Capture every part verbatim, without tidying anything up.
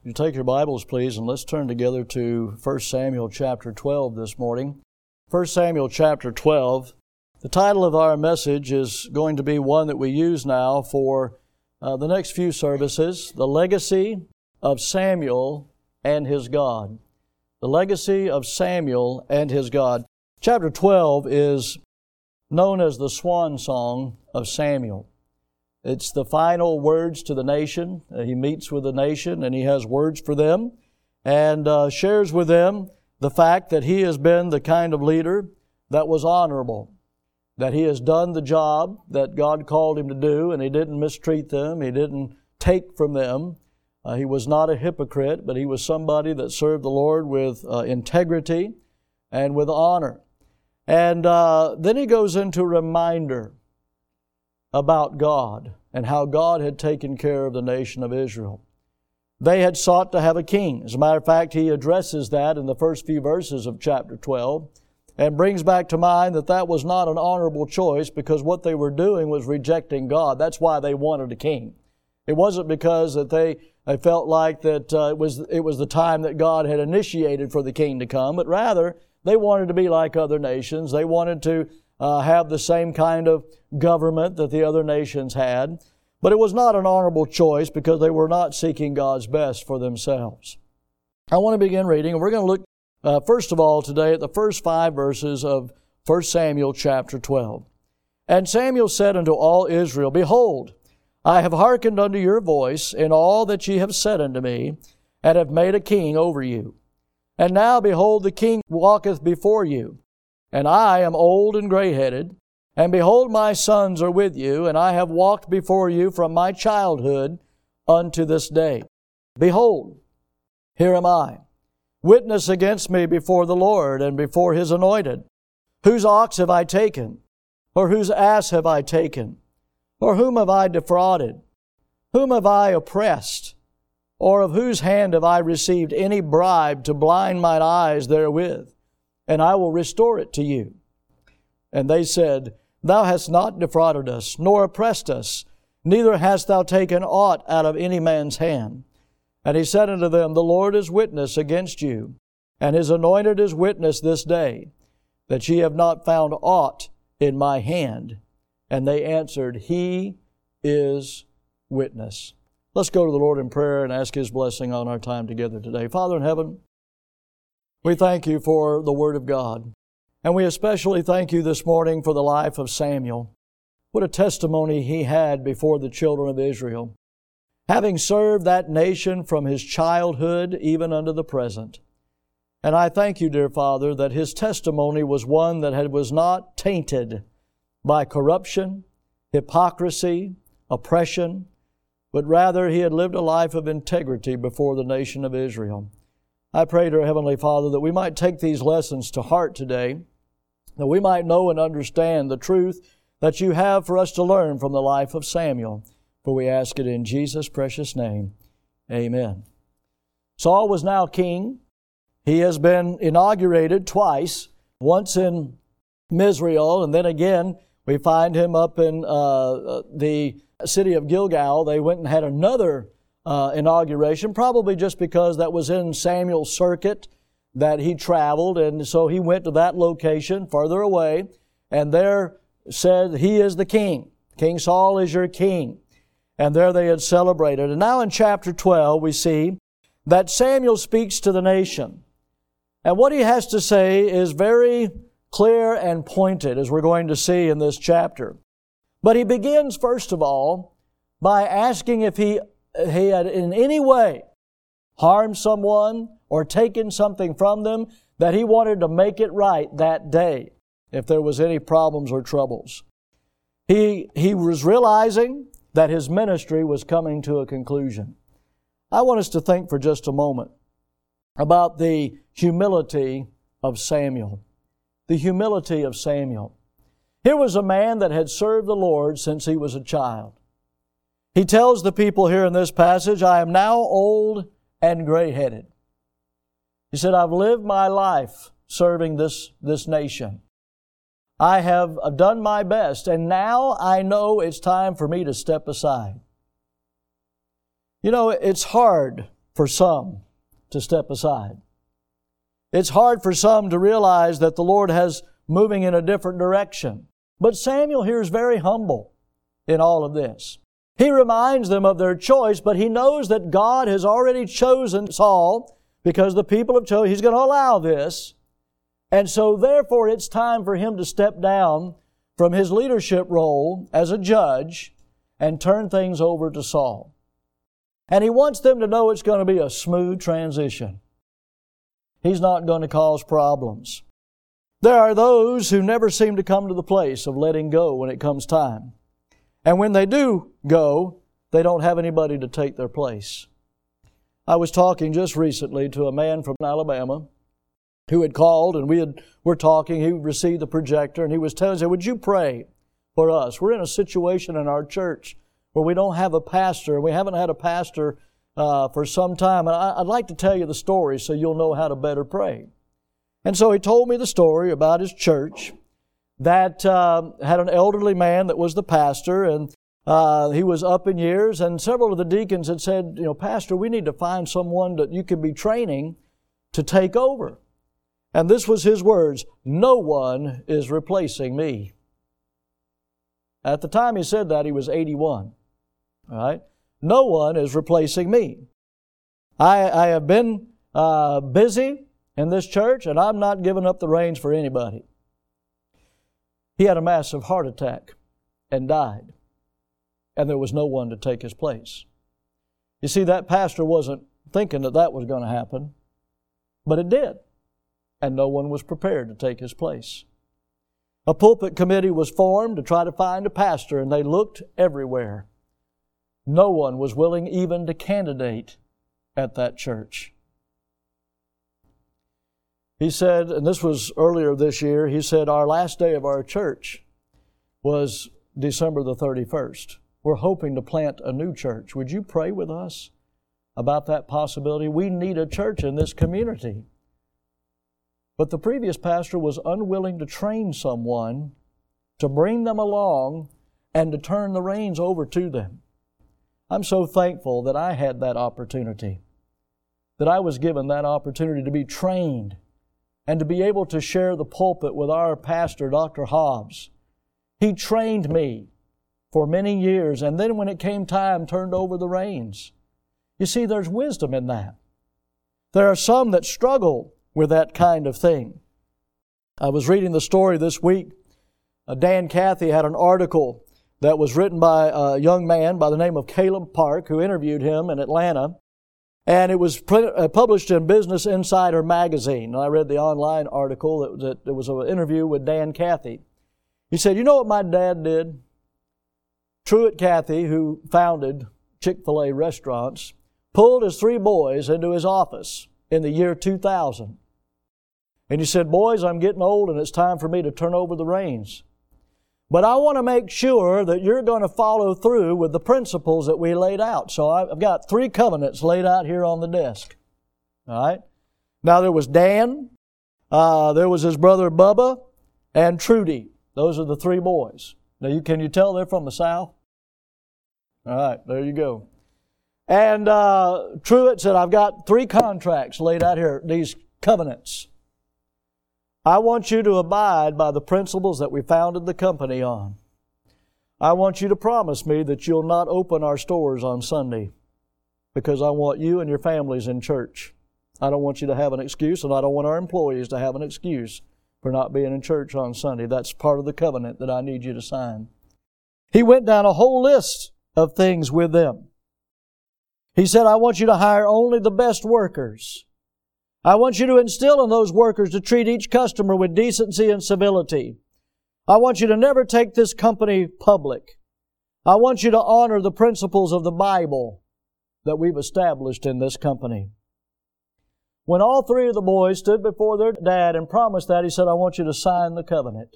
You take your Bibles, please, and let's turn together to First Samuel chapter twelve this morning. First Samuel chapter twelve. The title of our message is going to be one that we use now for uh, the next few services, The Legacy of Samuel and His God. The Legacy of Samuel and His God. Chapter twelve is known as the swan song of Samuel. It's the final words to the nation. Uh, he meets with the nation and he has words for them and uh, shares with them the fact that he has been the kind of leader that was honorable, that he has done the job that God called him to do, and he didn't mistreat them, he didn't take from them. Uh, he was not a hypocrite, but he was somebody that served the Lord with uh, integrity and with honor. And uh, then he goes into a reminder about God and how God had taken care of the nation of Israel. They had sought to have a king. As a matter of fact, he addresses that in the first few verses of chapter twelve and brings back to mind that that was not an honorable choice because what they were doing was rejecting God. That's why they wanted a king. It wasn't because that they, they felt like that uh, it was it was the time that God had initiated for the king to come, but rather they wanted to be like other nations. They wanted to uh, have the same kind of government that the other nations had. But it was not an honorable choice because they were not seeking God's best for themselves. I want to begin reading, and we're going to look uh, first of all today at the first five verses of First Samuel chapter twelve. And Samuel said unto all Israel, Behold, I have hearkened unto your voice in all that ye have said unto me, and have made a king over you. And now, behold, the king walketh before you, and I am old and gray-headed, and behold, my sons are with you, and I have walked before you from my childhood unto this day. Behold, here am I. Witness against me before the Lord and before His anointed. Whose ox have I taken? Or whose ass have I taken? Or whom have I defrauded? Whom have I oppressed? Or of whose hand have I received any bribe to blind mine eyes therewith? And I will restore it to you. And they said, Thou hast not defrauded us, nor oppressed us, neither hast thou taken aught out of any man's hand. And he said unto them, The Lord is witness against you, and His anointed is witness this day, that ye have not found aught in my hand. And they answered, He is witness. Let's go to the Lord in prayer and ask His blessing on our time together today. Father in heaven, we thank You for the Word of God. And we especially thank You this morning for the life of Samuel. What a testimony he had before the children of Israel, having served that nation from his childhood even unto the present. And I thank You, dear Father, that his testimony was one that had, was not tainted by corruption, hypocrisy, oppression, but rather he had lived a life of integrity before the nation of Israel. I pray, dear Heavenly Father, that we might take these lessons to heart today, that we might know and understand the truth that You have for us to learn from the life of Samuel. For we ask it in Jesus' precious name. Amen. Saul was now king. He has been inaugurated twice, once in Misrael, and then again we find him up in uh, the city of Gilgal. They went and had another uh, inauguration, probably just because that was in Samuel's circuit that he traveled, and so he went to that location further away, and there said, He is the king. King Saul is your king. And there they had celebrated. And now in chapter twelve we see that Samuel speaks to the nation. And what he has to say is very clear and pointed, as we're going to see in this chapter. But he begins, first of all, by asking if he, he had in any way harmed someone or taken something from them, that he wanted to make it right that day if there was any problems or troubles. He, he was realizing that his ministry was coming to a conclusion. I want us to think for just a moment about the humility of Samuel. The humility of Samuel. Here was a man that had served the Lord since he was a child. He tells the people here in this passage, I am now old and gray-headed. He said, I've lived my life serving this, this nation. I have done my best, and now I know it's time for me to step aside. You know, it's hard for some to step aside. It's hard for some to realize that the Lord has moving in a different direction. But Samuel here is very humble in all of this. He reminds them of their choice, but he knows that God has already chosen Saul because the people have chosen. He's going to allow this. And so therefore it's time for him to step down from his leadership role as a judge and turn things over to Saul. And he wants them to know it's going to be a smooth transition. He's not going to cause problems. There are those who never seem to come to the place of letting go when it comes time. And when they do go, they don't have anybody to take their place. I was talking just recently to a man from Alabama who had called, and we had, were talking. He received the projector, and he was telling us, would you pray for us? We're in a situation in our church where we don't have a pastor. We haven't had a pastor uh, for some time. And I, I'd like to tell you the story so you'll know how to better pray. And so he told me the story about his church that uh, had an elderly man that was the pastor, and uh, he was up in years, and several of the deacons had said, you know, Pastor, we need to find someone that you can be training to take over. And this was his words, no one is replacing me. At the time he said that, he was eighty-one. All right? No one is replacing me. I, I have been uh, busy in this church, and I'm not giving up the reins for anybody. He had a massive heart attack and died, and there was no one to take his place. You see, that pastor wasn't thinking that that was going to happen, but it did, and no one was prepared to take his place. A pulpit committee was formed to try to find a pastor, and they looked everywhere. No one was willing even to candidate at that church. He said, and this was earlier this year, he said, our last day of our church was December the thirty-first. We're hoping to plant a new church. Would you pray with us about that possibility? We need a church in this community. But the previous pastor was unwilling to train someone to bring them along and to turn the reins over to them. I'm so thankful that I had that opportunity, that I was given that opportunity to be trained and to be able to share the pulpit with our pastor, Doctor Hobbs. He trained me for many years, and then when it came time, turned over the reins. You see, there's wisdom in that. There are some that struggle with that kind of thing. I was reading the story this week. Uh, Dan Cathy had an article that was written by a young man by the name of Caleb Park, who interviewed him in Atlanta. And it was published in Business Insider magazine. I read the online article. That, that it was an interview with Dan Cathy. He said, you know what my dad did? Truett Cathy, who founded Chick-fil-A restaurants, pulled his three boys into his office in the year two thousand. And he said, boys, I'm getting old and it's time for me to turn over the reins. But I want to make sure that you're going to follow through with the principles that we laid out. So I've got three covenants laid out here on the desk. All right? Now there was Dan, uh, there was his brother Bubba, and Trudy. Those are the three boys. Now, you, can you tell they're from the South? All right, there you go. And uh, Truett said, I've got three contracts laid out here, these covenants. I want you to abide by the principles that we founded the company on. I want you to promise me that you'll not open our stores on Sunday because I want you and your families in church. I don't want you to have an excuse, and I don't want our employees to have an excuse for not being in church on Sunday. That's part of the covenant that I need you to sign. He went down a whole list of things with them. He said, I want you to hire only the best workers. I want you to instill in those workers to treat each customer with decency and civility. I want you to never take this company public. I want you to honor the principles of the Bible that we've established in this company. When all three of the boys stood before their dad and promised that, he said, I want you to sign the covenant.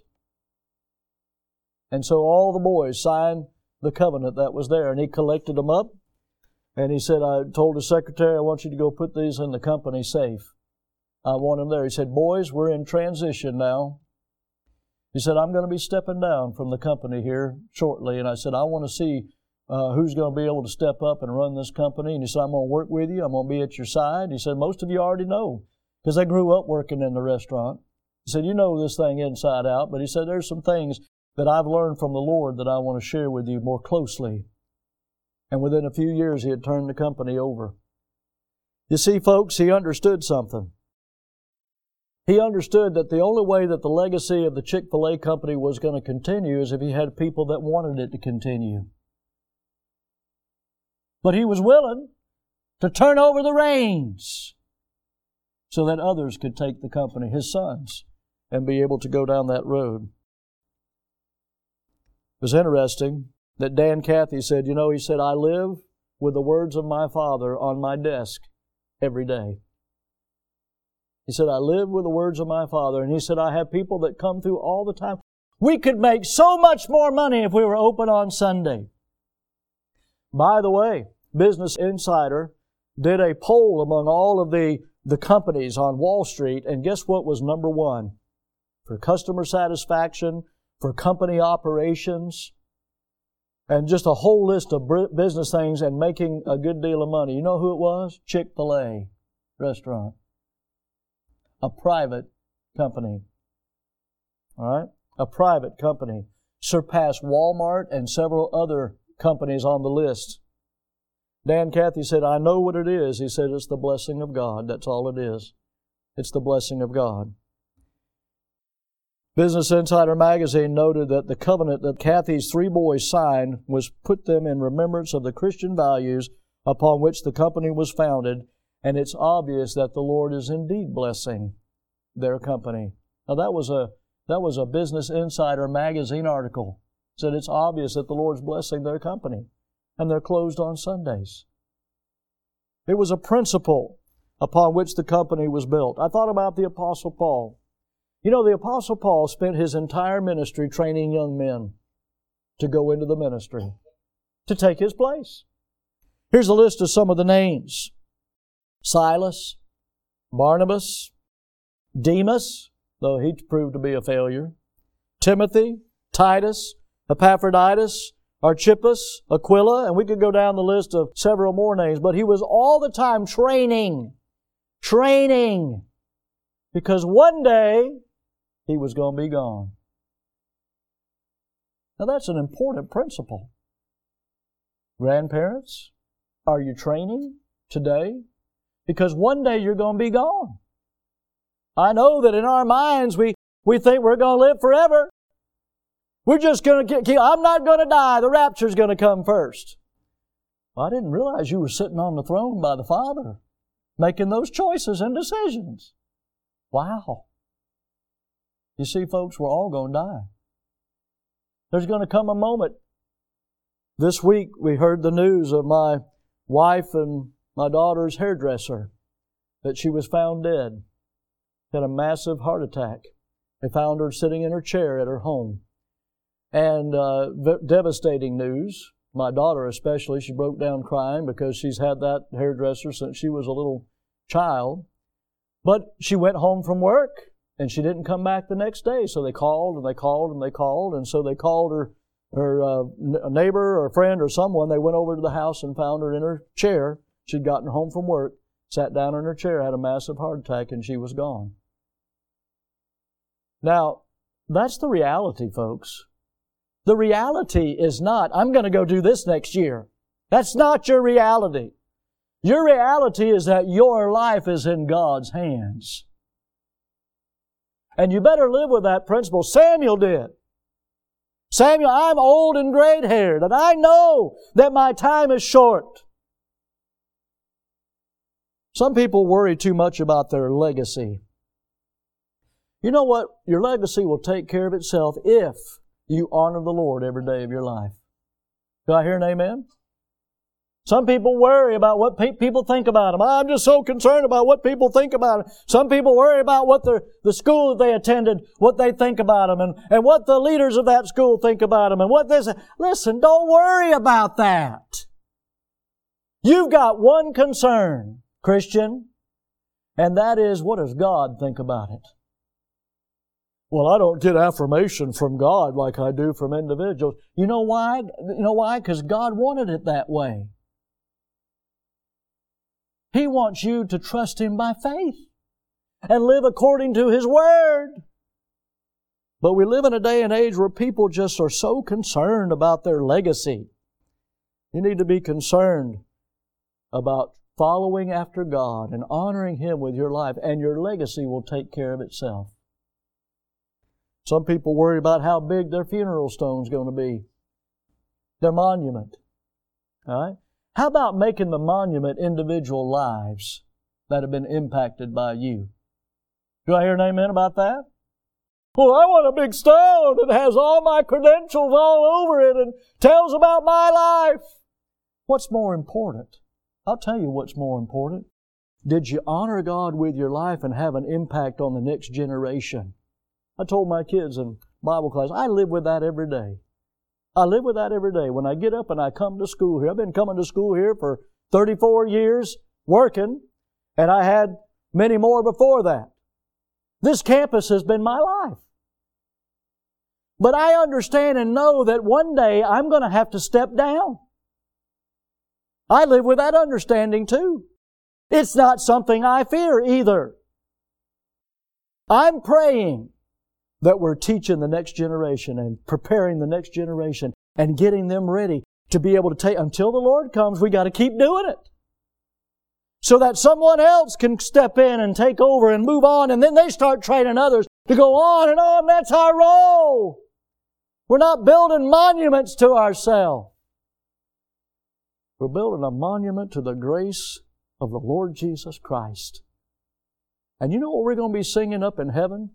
And so all the boys signed the covenant that was there, and he collected them up. And he said, I told the secretary, I want you to go put these in the company safe. I want them there. He said, boys, we're in transition now. He said, I'm going to be stepping down from the company here shortly. And I said, I want to see uh, who's going to be able to step up and run this company. And he said, I'm going to work with you. I'm going to be at your side. He said, most of you already know because they grew up working in the restaurant. He said, you know this thing inside out. But he said, there's some things that I've learned from the Lord that I want to share with you more closely. And within a few years, he had turned the company over. You see, folks, he understood something. He understood that the only way that the legacy of the Chick-fil-A company was going to continue is if he had people that wanted it to continue. But he was willing to turn over the reins so that others could take the company, his sons, and be able to go down that road. It was interesting that Dan Cathy said, you know, he said, I live with the words of my father on my desk every day. He said, I live with the words of my father. And he said, I have people that come through all the time. We could make so much more money if we were open on Sunday. By the way, Business Insider did a poll among all of the, the companies on Wall Street, and guess what was number one? For customer satisfaction, for company operations, and just a whole list of business things and making a good deal of money. You know who it was? Chick-fil-A restaurant. A private company. All right? A private company. Surpassed Walmart and several other companies on the list. Dan Cathy said, I know what it is. He said, it's the blessing of God. That's all it is. It's the blessing of God. Business Insider magazine noted that the covenant that Cathy's three boys signed was put them in remembrance of the Christian values upon which the company was founded, and it's obvious that the Lord is indeed blessing their company. Now that was a that was a Business Insider magazine article. It said it's obvious that the Lord's blessing their company, and they're closed on Sundays. It was a principle upon which the company was built. I thought about the Apostle Paul. You know, the Apostle Paul spent his entire ministry training young men to go into the ministry, to take his place. Here's a list of some of the names. Silas, Barnabas, Demas, though he proved to be a failure, Timothy, Titus, Epaphroditus, Archippus, Aquila, and we could go down the list of several more names, but he was all the time training, training, because one day he was going to be gone. Now that's an important principle. Grandparents, are you training today? Because one day you're going to be gone. I know that in our minds we, we think we're going to live forever. We're just going to get, I'm not going to die. The rapture's going to come first. Well, I didn't realize you were sitting on the throne by the Father, making those choices and decisions. Wow. You see, folks, we're all going to die. There's going to come a moment. This week we heard the news of my wife and my daughter's hairdresser, that she was found dead. Had a massive heart attack. They found her sitting in her chair at her home. And uh, v- devastating news. My daughter especially, she broke down crying because she's had that hairdresser since she was a little child. But she went home from work and she didn't come back the next day. So they called and they called and they called. And so they called her, her uh, neighbor or friend or someone. They went over to the house and found her in her chair. She'd gotten home from work, sat down in her chair, had a massive heart attack, and she was gone. Now, that's the reality, folks. The reality is not, I'm going to go do this next year. That's not your reality. Your reality is that your life is in God's hands. And you better live with that principle. Samuel did. Samuel, I'm old and gray-haired, and I know that my time is short. Some people worry too much about their legacy. You know what? Your legacy will take care of itself if you honor the Lord every day of your life. Do I hear an amen? Some people worry about what pe- people think about them. I'm just so concerned about what people think about them. Some people worry about what the, the school that they attended, what they think about them, and, and what the leaders of that school think about them, and what this... Listen, don't worry about that. You've got one concern, Christian, and that is, what does God think about it? Well, I don't get affirmation from God like I do from individuals. You know why? You know why? Because God wanted it that way. He wants you to trust Him by faith and live according to His Word. But we live in a day and age where people just are so concerned about their legacy. You need to be concerned about following after God and honoring Him with your life, and your legacy will take care of itself. Some people worry about how big their funeral stone's going to be, their monument. All right? How about making the monument individual lives that have been impacted by you? Do I hear an amen about that? Well, I want a big stone that has all my credentials all over it and tells about my life. What's more important? I'll tell you what's more important. Did you honor God with your life and have an impact on the next generation? I told my kids in Bible class, I live with that every day. I live with that every day. When I get up and I come to school here, I've been coming to school here for thirty-four years, working, and I had many more before that. This campus has been my life. But I understand and know that one day I'm going to have to step down. I live with that understanding too. It's not something I fear either. I'm praying that we're teaching the next generation and preparing the next generation and getting them ready to be able to take, until the Lord comes, we got to keep doing it. So that someone else can step in and take over and move on, and then they start training others to go on and on. That's our role. We're not building monuments to ourselves. We're building a monument to the grace of the Lord Jesus Christ. And you know what we're going to be singing up in heaven?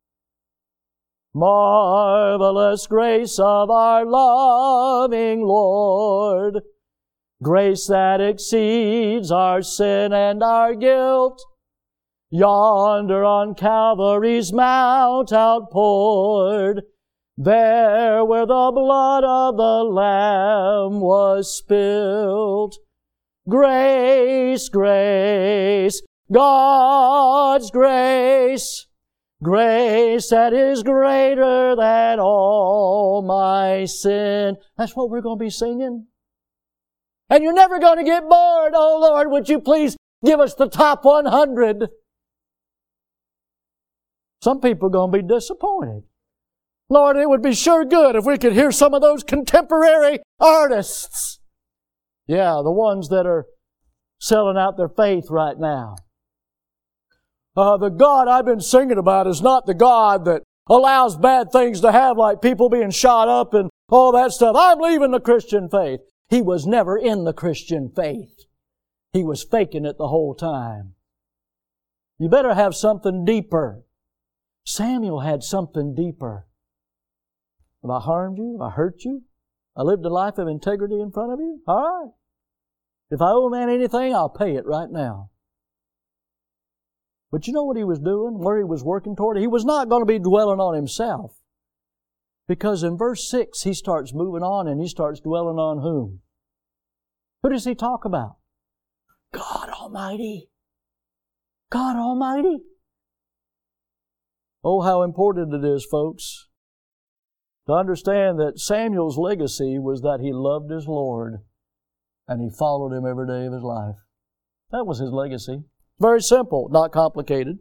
Marvelous grace of our loving Lord, grace that exceeds our sin and our guilt, yonder on Calvary's mount outpoured, there where the blood of the Lamb was spilled. Grace, grace, God's grace, grace that is greater than all my sin. That's what we're going to be singing. And you're never going to get bored. Oh Lord, would you please give us the top one hundred? Some people are going to be disappointed. Lord, it would be sure good if we could hear some of those contemporary artists. Yeah, the ones that are selling out their faith right now. Uh, the God I've been singing about is not the God that allows bad things to have, like people being shot up and all that stuff. I'm leaving the Christian faith. He was never in the Christian faith. He was faking it the whole time. You better have something deeper. Samuel had something deeper. Have I harmed you? Have I hurt you? I lived a life of integrity in front of you? All right. If I owe a man anything, I'll pay it right now. But you know what he was doing, where he was working toward? He was not going to be dwelling on himself. Because in verse six, he starts moving on and he starts dwelling on whom? Who does he talk about? God Almighty. God Almighty. Oh, how important it is, folks, to understand that Samuel's legacy was that he loved his Lord and he followed Him every day of his life. That was his legacy. Very simple, not complicated.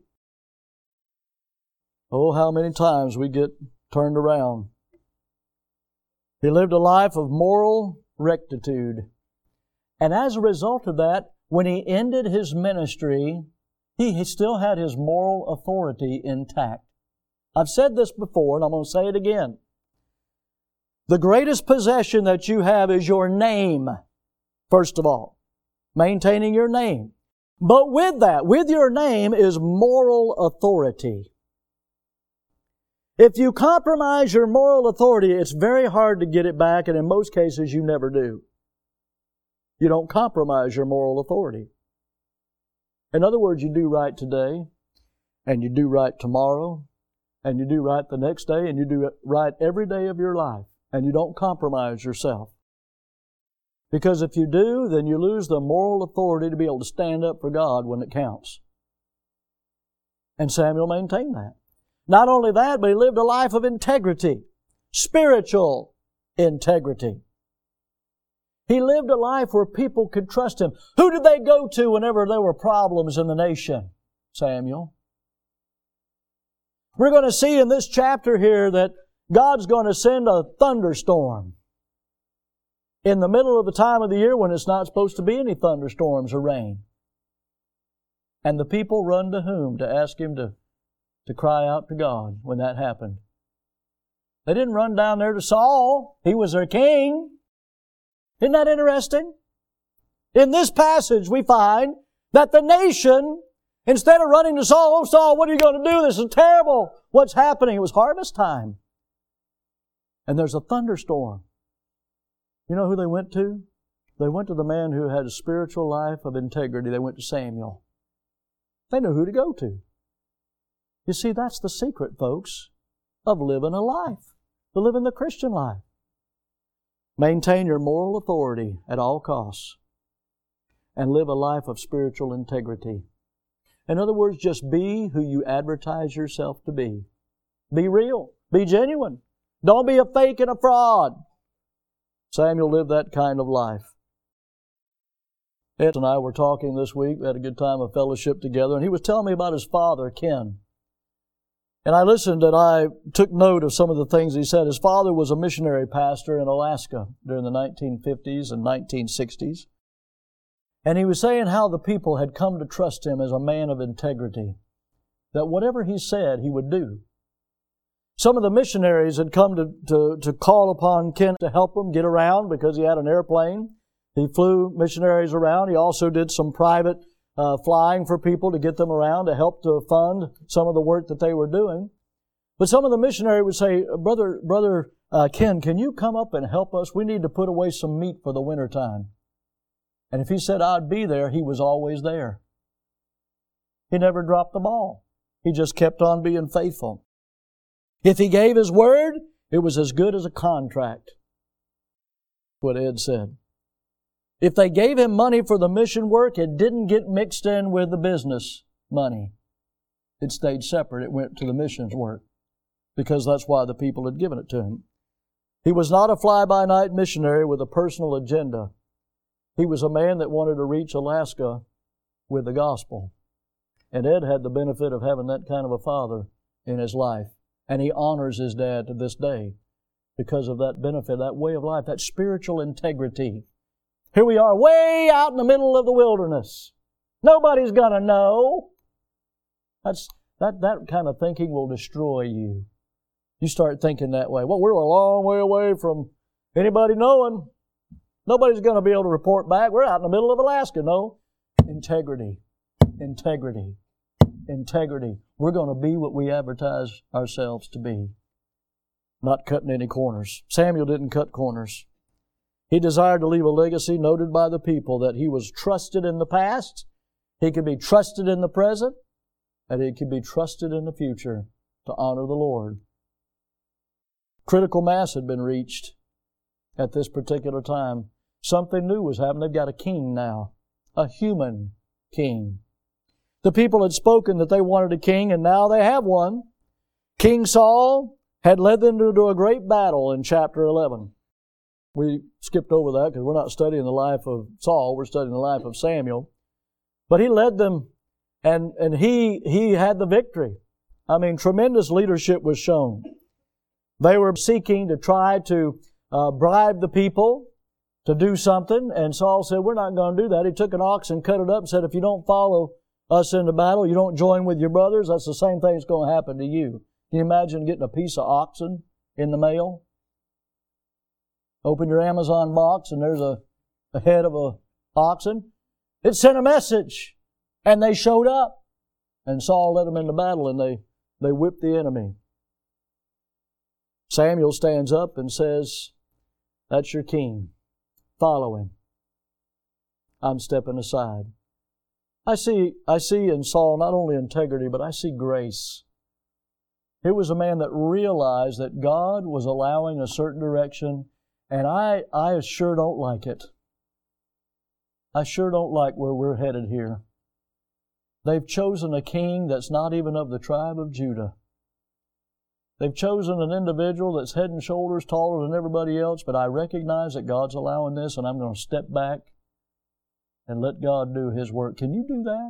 Oh, how many times we get turned around. He lived a life of moral rectitude. And as a result of that, when he ended his ministry, he still had his moral authority intact. I've said this before, and I'm going to say it again. The greatest possession that you have is your name, first of all. Maintaining your name. But with that, with your name is moral authority. If you compromise your moral authority, it's very hard to get it back, and in most cases you never do. You don't compromise your moral authority. In other words, you do right today, and you do right tomorrow, and you do right the next day, and you do right every day of your life, and you don't compromise yourself. Because if you do, then you lose the moral authority to be able to stand up for God when it counts. And Samuel maintained that. Not only that, but he lived a life of integrity, spiritual integrity. He lived a life where people could trust him. Who did they go to whenever there were problems in the nation? Samuel. We're going to see in this chapter here that God's going to send a thunderstorm in the middle of the time of the year when it's not supposed to be any thunderstorms or rain. And the people run to whom to ask him to, to cry out to God when that happened? They didn't run down there to Saul. He was their king. Isn't that interesting? In this passage we find that the nation, instead of running to Saul, "Oh Saul, what are you going to do? This is terrible. What's happening?" It was harvest time. And there's a thunderstorm. You know who they went to? They went to the man who had a spiritual life of integrity. They went to Samuel. They knew who to go to. You see, that's the secret, folks, of living a life, of living the Christian life. Maintain your moral authority at all costs and live a life of spiritual integrity. In other words, just be who you advertise yourself to be. Be real. Be genuine. Don't be a fake and a fraud. Samuel lived that kind of life. Ed and I were talking this week. We had a good time of fellowship together, and he was telling me about his father, Ken. And I listened and I took note of some of the things he said. His father was a missionary pastor in Alaska during the nineteen fifties and nineteen sixties. And he was saying how the people had come to trust him as a man of integrity, that whatever he said, he would do. Some of the missionaries had come to, to, to call upon Ken to help them get around because he had an airplane. He flew missionaries around. He also did some private uh, flying for people to get them around to help to fund some of the work that they were doing. But some of the missionaries would say, Brother, Brother uh, Ken, can you come up and help us? We need to put away some meat for the wintertime. And if he said I'd be there, he was always there. He never dropped the ball. He just kept on being faithful. If he gave his word, it was as good as a contract. What Ed said. If they gave him money for the mission work, it didn't get mixed in with the business money. It stayed separate. It went to the missions work because that's why the people had given it to him. He was not a fly-by-night missionary with a personal agenda. He was a man that wanted to reach Alaska with the gospel. And Ed had the benefit of having that kind of a father in his life. And he honors his dad to this day because of that benefit, that way of life, that spiritual integrity. Here we are way out in the middle of the wilderness. Nobody's going to know. That's, that, that kind of thinking will destroy you. You start thinking that way. Well, we're a long way away from anybody knowing. Nobody's going to be able to report back. We're out in the middle of Alaska. No. Integrity. Integrity. Integrity. We're going to be what we advertise ourselves to be. Not cutting any corners. Samuel didn't cut corners. He desired to leave a legacy noted by the people that he was trusted in the past, he could be trusted in the present, and he could be trusted in the future to honor the Lord. Critical mass had been reached at this particular time. Something new was happening. They've got a king now, a human king. The people had spoken that they wanted a king, and now they have one. King Saul had led them into a great battle in chapter eleven. We skipped over that because we're not studying the life of Saul. We're studying the life of Samuel. But he led them, and, and he, he had the victory. I mean, tremendous leadership was shown. They were seeking to try to uh, bribe the people to do something, and Saul said, we're not going to do that. He took an ox and cut it up and said, if you don't follow us into battle, you don't join with your brothers, that's the same thing that's going to happen to you. Can you imagine getting a piece of oxen in the mail? Open your Amazon box and there's a, a head of a oxen. It sent a message, and they showed up. And Saul led them into battle, and they, they whipped the enemy. Samuel stands up and says, that's your king. Follow him. I'm stepping aside. I see, I see in Saul not only integrity, but I see grace. Here was a man that realized that God was allowing a certain direction, and I, I sure don't like it. I sure don't like where we're headed here. They've chosen a king that's not even of the tribe of Judah. They've chosen an individual that's head and shoulders taller than everybody else, but I recognize that God's allowing this, and I'm going to step back and let God do His work. Can you do that?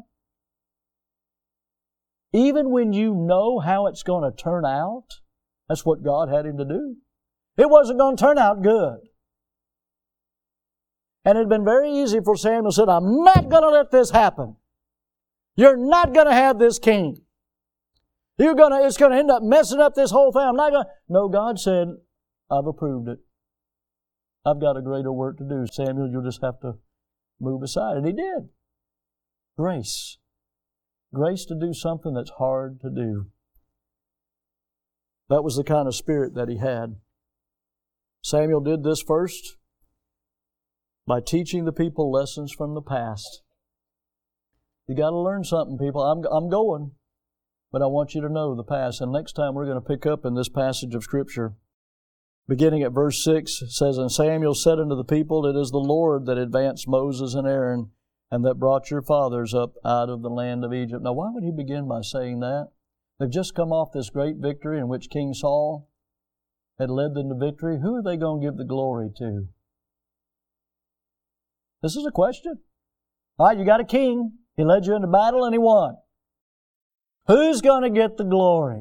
Even when you know how it's going to turn out, that's what God had him to do. It wasn't going to turn out good. And it had been very easy for Samuel to say, I'm not going to let this happen. You're not going to have this king. You're going to, it's going to end up messing up this whole thing. I'm not going to. No, God said, I've approved it. I've got a greater work to do. Samuel, you'll just have to move aside. And he did. Grace. Grace to do something that's hard to do. That was the kind of spirit that he had. Samuel did this first by teaching the people lessons from the past. You got to learn something, people. I'm, I'm going, but I want you to know the past. And next time we're going to pick up in this passage of Scripture. Beginning at verse six, it says, And Samuel said unto the people, It is the Lord that advanced Moses and Aaron, and that brought your fathers up out of the land of Egypt. Now, why would he begin by saying that? They've just come off this great victory in which King Saul had led them to victory. Who are they going to give the glory to? This is a question. All right, you got a king. He led you into battle and he won. Who's going to get the glory?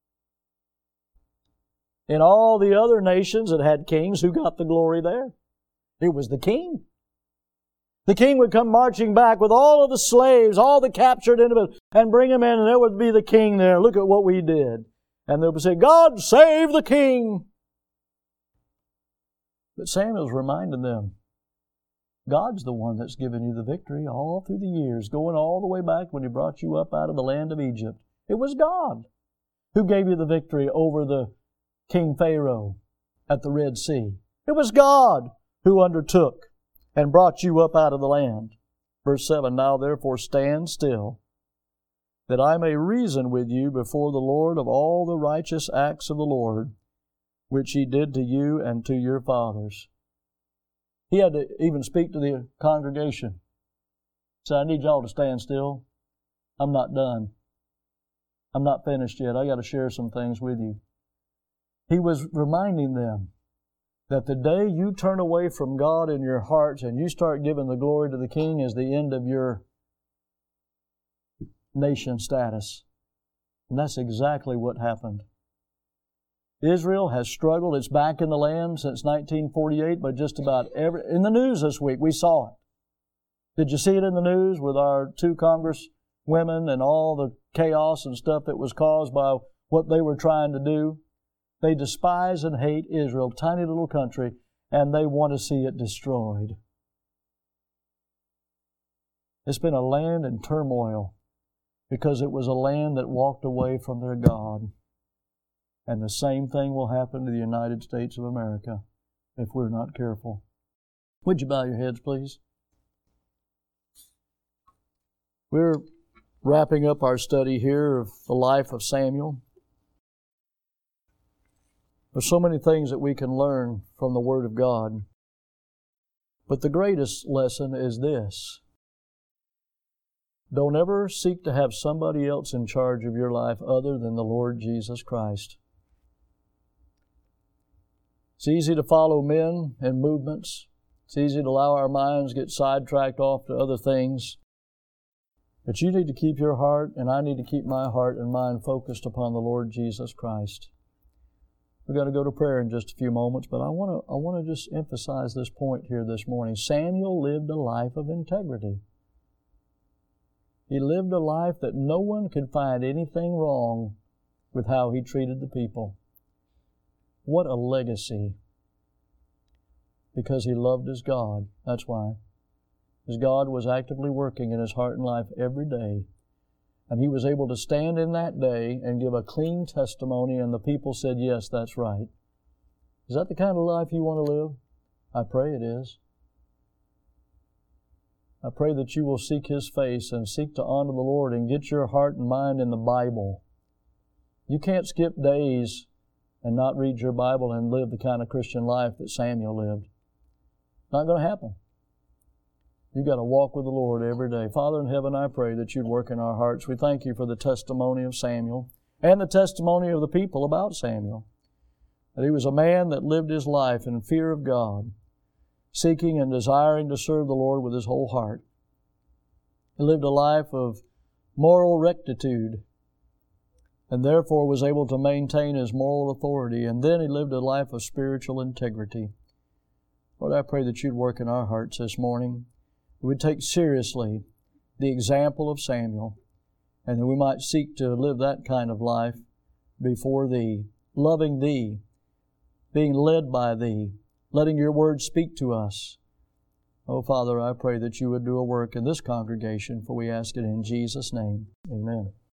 In all the other nations that had kings, who got the glory there? It was the king. The king would come marching back with all of the slaves, all the captured individuals, and bring them in, and there would be the king there. Look at what we did. And they would say, God save the king. But Samuel's reminding them, God's the one that's given you the victory all through the years, going all the way back when He brought you up out of the land of Egypt. It was God who gave you the victory over the King Pharaoh at the Red Sea. It was God who undertook and brought you up out of the land. Verse seven, Now therefore stand still, that I may reason with you before the Lord of all the righteous acts of the Lord, which He did to you and to your fathers. He had to even speak to the congregation. Say, I need y'all to stand still. I'm not done. I'm not finished yet. I got to share some things with you. He was reminding them that the day you turn away from God in your hearts and you start giving the glory to the King is the end of your nation status. And that's exactly what happened. Israel has struggled. It's back in the land since nineteen forty-eight, but just about every... In the news this week, we saw it. Did you see it in the news with our two congresswomen and all the chaos and stuff that was caused by what they were trying to do? They despise and hate Israel, tiny little country, and they want to see it destroyed. It's been a land in turmoil because it was a land that walked away from their God. And the same thing will happen to the United States of America if we're not careful. Would you bow your heads, please? We're wrapping up our study here of the life of Samuel. There's so many things that we can learn from the Word of God. But the greatest lesson is this. Don't ever seek to have somebody else in charge of your life other than the Lord Jesus Christ. It's easy to follow men and movements. It's easy to allow our minds get sidetracked off to other things. But you need to keep your heart, and I need to keep my heart and mind focused upon the Lord Jesus Christ. We've got to go to prayer in just a few moments, but I want to I want to just emphasize this point here this morning. Samuel lived a life of integrity. He lived a life that no one could find anything wrong with how he treated the people. What a legacy. Because he loved his God. That's why. His God was actively working in his heart and life every day. And he was able to stand in that day and give a clean testimony, and the people said, yes, that's right. Is that the kind of life you want to live? I pray it is. I pray that you will seek His face and seek to honor the Lord and get your heart and mind in the Bible. You can't skip days and not read your Bible and live the kind of Christian life that Samuel lived. Not going to happen. You've got to walk with the Lord every day. Father in heaven, I pray that You'd work in our hearts. We thank You for the testimony of Samuel. and the testimony of the people about Samuel. That he was a man that lived his life in fear of God, seeking and desiring to serve the Lord with his whole heart. He lived a life of moral rectitude, and therefore was able to maintain his moral authority. And then he lived a life of spiritual integrity. Lord, I pray that You'd work in our hearts this morning. That we'd take seriously the example of Samuel, and that we might seek to live that kind of life before Thee, loving Thee, being led by Thee, letting Your Word speak to us. Oh, Father, I pray that You would do a work in this congregation, for we ask it in Jesus' name. Amen.